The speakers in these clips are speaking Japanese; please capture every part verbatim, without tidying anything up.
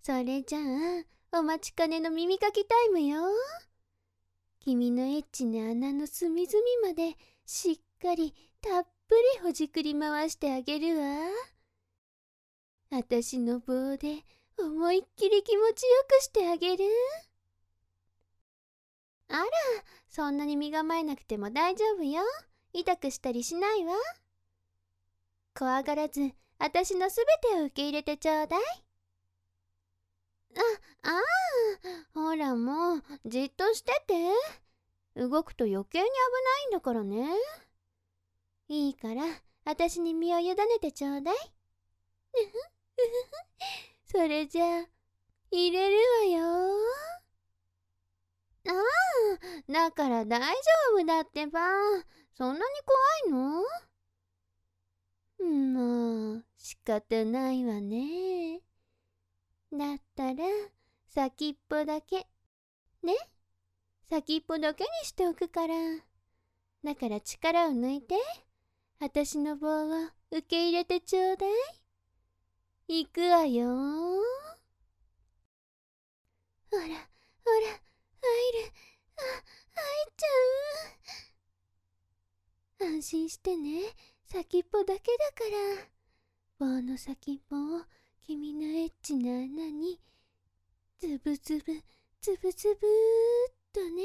それじゃあ、お待ちかねの耳かきタイムよ。君のエッチな穴の隅々までしっかりたっぷりほじくり回してあげるわ。あたしの棒で思いっきり気持ちよくしてあげる。あら、そんなに身構えなくても大丈夫よ。痛くしたりしないわ。怖がらず、あたしのすべてを受け入れてちょうだい。あ、ああ、ほらもう、じっとしてて。動くと余計に危ないんだからね。いいから、あたしに身を委ねてちょうだい。それじゃあ、入れるわよ。ああ、だから大丈夫だってば。そんなに怖いの？もう、仕方ないわね。だったら、先っぽだけ。ね？先っぽだけにしておくから。だから力を抜いて、あたしの棒を受け入れてちょうだい。いくわよ。ほら、ほら、入る。あ、入っちゃう。安心してね。先っぽだけだから。棒の先っぽを君のエッチな穴にズブズブズブズブーっとね。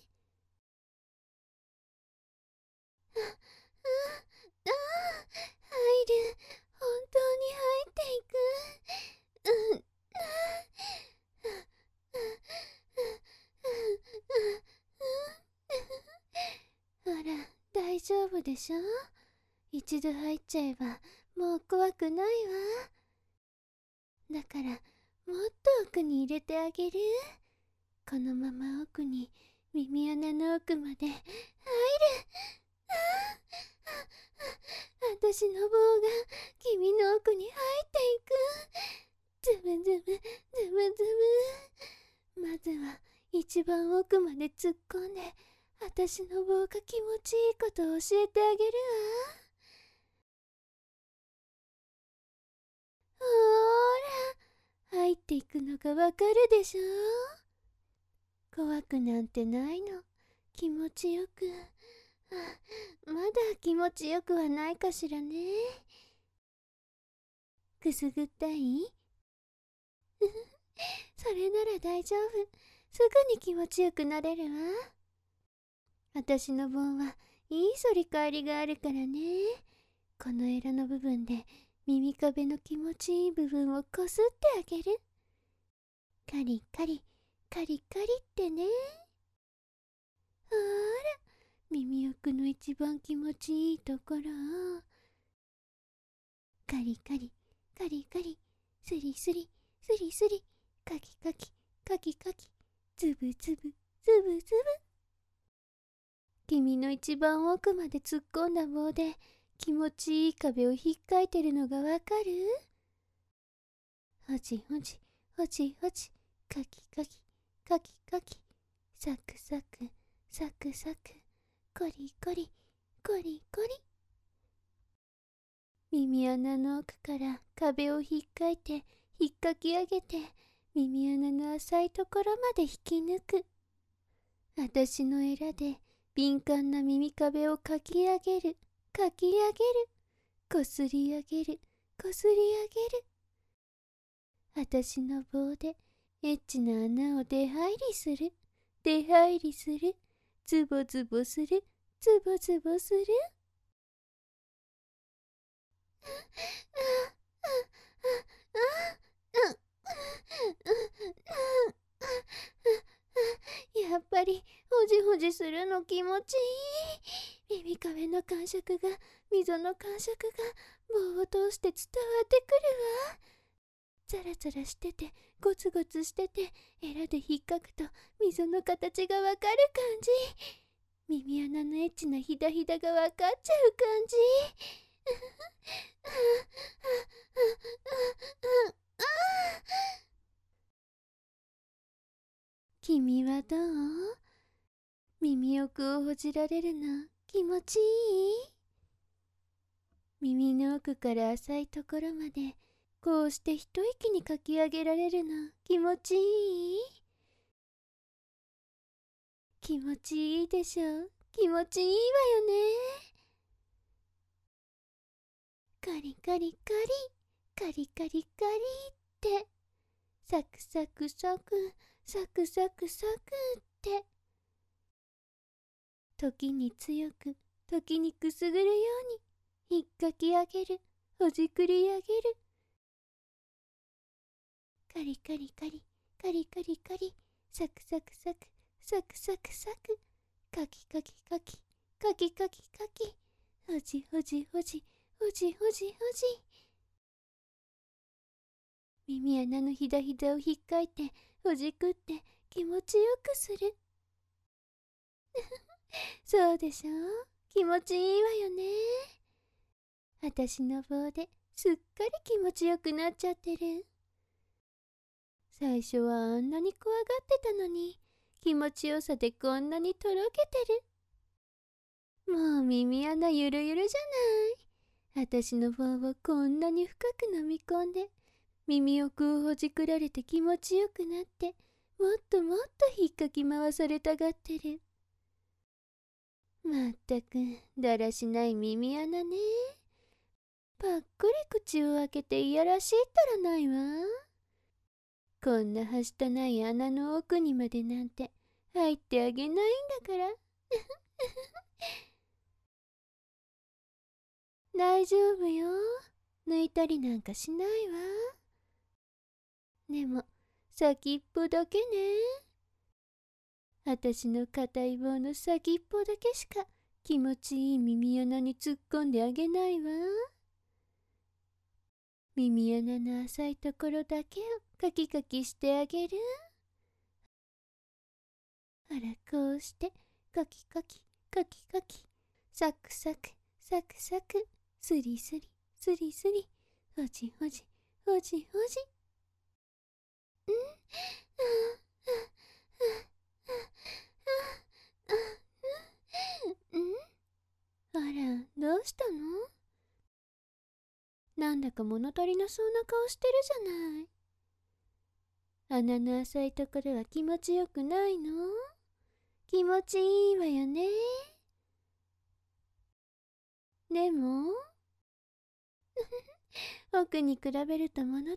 あ、あ、あ、入る。本当に入っていく。うん、あ、ほら、大丈夫でしょ？一度入っちゃえばもう怖くないわ。だからもっと奥に入れてあげる。このまま奥に、耳穴の奥まで入る。ああ、あたしの棒が君の奥に入っていく。ズブズブズブズブ。まずは一番奥まで突っ込んで、あたしの棒が気持ちいいことを教えてあげるわ。ほーら、入っていくのがわかるでしょ。怖くなんてないの。気持ちよく。あ、まだ気持ちよくはないかしらね。くすぐったい？それなら大丈夫。すぐに気持ちよくなれるわ。あたしの棒はいい反り返りがあるからね。このエラの部分で耳壁の気持ちいい部分をこすってあげる。カリカリカリカリってね。ほーら、耳奥の一番気持ちいいところをカリカリカリカリ、スリスリスリスリ、カキカキカキカキ、ズブズブズブズブ。君の一番奥まで突っ込んだ棒で気持ちいい壁をひっかいてるのがわかる？ほじほじほじほじ、カキカキカキカキ、サクサクサクサク、コリコリコリコリ。耳穴の奥から壁をひっかいて引っかき上げて、耳穴の浅いところまで引き抜く。あたしのエラで敏感な耳壁をかき上げる、かき上げる、こすり上げる、こすり上げる。あたしの棒でエッチな穴を出入りする、出入りする、ズボズボする、ズボズボする。やっぱりほじほじするの気持ちいい。耳壁の感触が、溝の感触が棒を通して伝わってくるわ。ザラザラしててゴツゴツしてて、エラで引っかくと溝の形がわかる感じ。耳穴のエッチなヒダヒダがわかっちゃう感じ。君はどう？耳奥をほじられるの気持ちいい？耳の奥から浅いところまでこうして一息にかき上げられるの気持ちいい？気持ちいいでしょ？気持ちいいわよね。カリカリカリ、カリカリカリって、サクサクサク、サクサクサクって、時に強く、時にくすぐるように、引っかき上げる、ほじくり上げる。カリカリカリ、カリカリカリ、サクサクサク、サクサクサク、カキカキカキ、カキカキカキ、ほじほじほじ、ほじほじほじ。耳穴のひだひだをひっかいて、ほじくって気持ちよくする。そうでしょ？気持ちいいわよね。あたしの棒ですっかり気持ちよくなっちゃってる。最初はあんなに怖がってたのに、気持ちよさでこんなにとろけてる。もう耳穴ゆるゆるじゃない。あたしの棒をこんなに深く飲み込んで、耳奥をほじくられて気持ちよくなって、もっともっと引っかき回されたがってる。まったくだらしない耳穴ね。ぱっくり口を開けていやらしいったらないわ。こんなはしたない穴の奥にまでなんて入ってあげないんだから。大丈夫よ。抜いたりなんかしないわ。でも先っぽだけね。あたしの硬い棒の先っぽだけしか気持ちいい耳穴に突っ込んであげないわ。耳穴の浅いところだけをカキカキしてあげる。あら、こうしてカキカキカキカキ、サクサクサクサク、スリスリスリスリ、ほじほじほじほじ。んんあら、どうしたの？なんだか物足りなそうな顔してるじゃない。穴の浅いところは気持ちよくないの？気持ちいいわよね。でも奥に比べると物足りない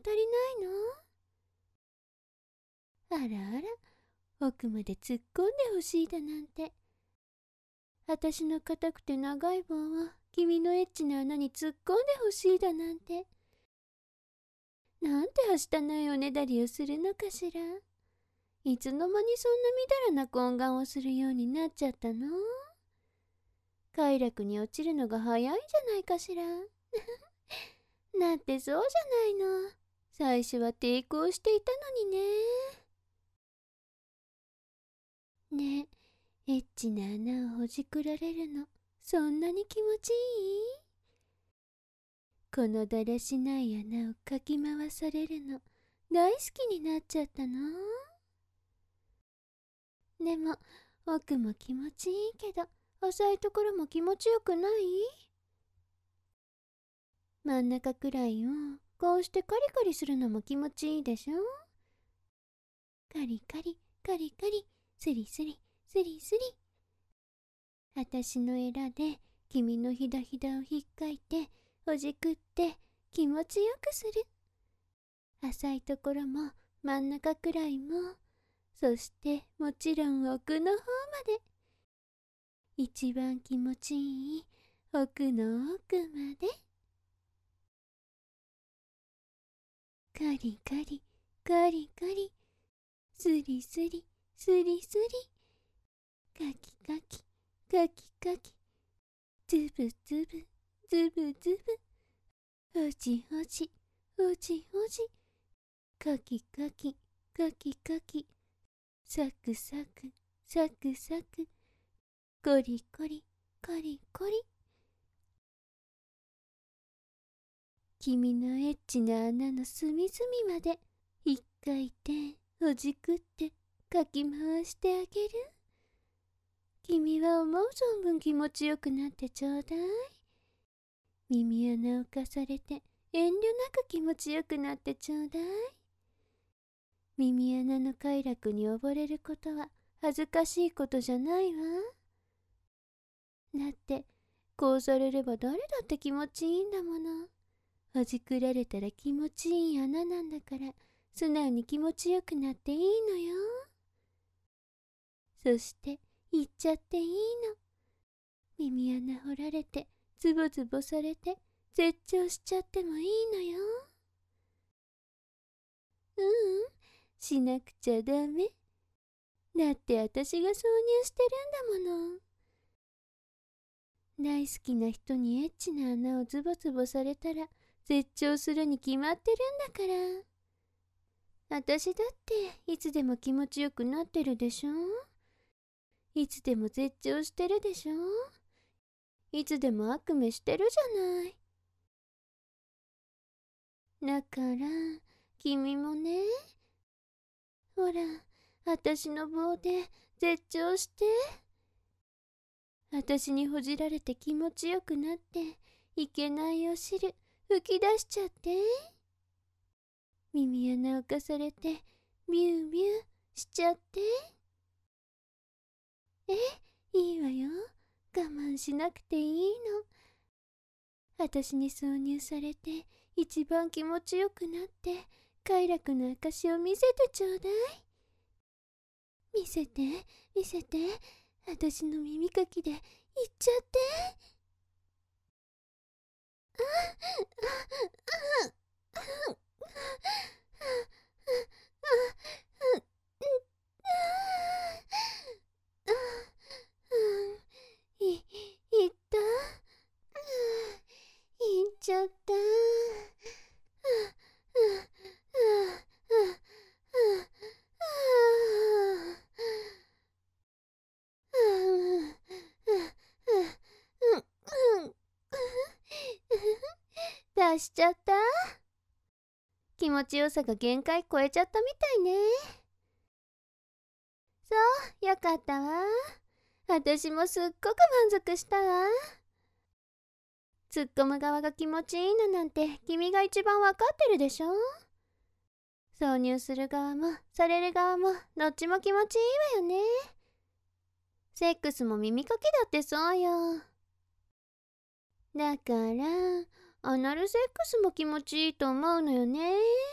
の？あらあら、奥まで突っ込んでほしいだなんて。あたしの硬くて長い棒は君のエッチな穴に突っ込んでほしいだなんて。なんてはしたないおねだりをするのかしら。いつの間にそんなみだらな懇願をするようになっちゃったの？快楽に落ちるのが早いんじゃないかしら。なんてそうじゃないの。最初は抵抗していたのにね。ねえ、エッチな穴をほじくられるの、そんなに気持ちいい？このだらしない穴をかき回されるの、大好きになっちゃったの？でも、奥も気持ちいいけど、浅いところも気持ちよくない？真ん中くらいをこうしてカリカリするのも気持ちいいでしょ？カリカリカリカリ、スリスリスリスリ。あたしのエラで君のひだひだをひっかいてほじくって気持ちよくする。浅いところも真ん中くらいも、そしてもちろん奥の方まで。一番気持ちいい奥の奥まで。カリカリカリカリ、スリスリスリスリ、カキカキカキカキ、ズブズブズブズブ、ほじほじほじほじ、カキカキカキカキ、サクサクサクサク、コリコリコリコリ。君のエッチな穴の隅々までひっかいてほじくってかき回してあげる。君は思う存分気持ちよくなってちょうだい。耳穴をかされて遠慮なく気持ちよくなってちょうだい。耳穴の快楽に溺れることは恥ずかしいことじゃないわ。だってこうされれば誰だって気持ちいいんだもの。ほじくられたら気持ちいい穴なんだから、素直に気持ちよくなっていいのよ。そして言っちゃっていいの。耳穴掘られてズボズボされて絶頂しちゃってもいいのよ。ううん、しなくちゃダメ。だって私が挿入してるんだもの。大好きな人にエッチな穴をズボズボされたら絶頂するに決まってるんだから。私だっていつでも気持ちよくなってるでしょ。いつでも絶頂してるでしょ。いつでも悪夢してるじゃない。だから君もね、ほら私の棒で絶頂して、私にほじられて気持ちよくなっていけないお汁吹き出しちゃって、耳穴をかされてビュービューしちゃって。え、いいわよ。我慢しなくていいの。私に挿入されて一番気持ちよくなって快楽の証を見せてちょうだい。見せて見せて、私の耳かきで言っちゃって。ああああい、いった。いっちゃった。出しちゃった。気持ちよさが限界超えちゃったみたいね。そう、よかったわ。私もすっごく満足したわ。突っ込む側が気持ちいいのなんて君が一番わかってるでしょ。挿入する側もされる側もどっちも気持ちいいわよね。セックスも耳かきだってそうよ。だからアナルセックスも気持ちいいと思うのよね。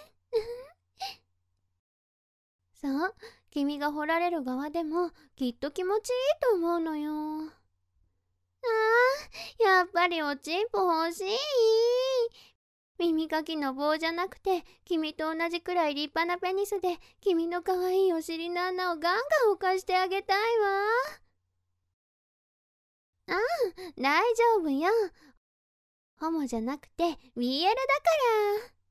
そう、君が掘られる側でもきっと気持ちいいと思うのよ。あー、やっぱりおちんぽ欲しい。耳かきの棒じゃなくて君と同じくらい立派なペニスで君の可愛いお尻の穴をガンガン浮かしてあげたいわ。ああ、大丈夫よ。ホモじゃなくて ビーエル だから。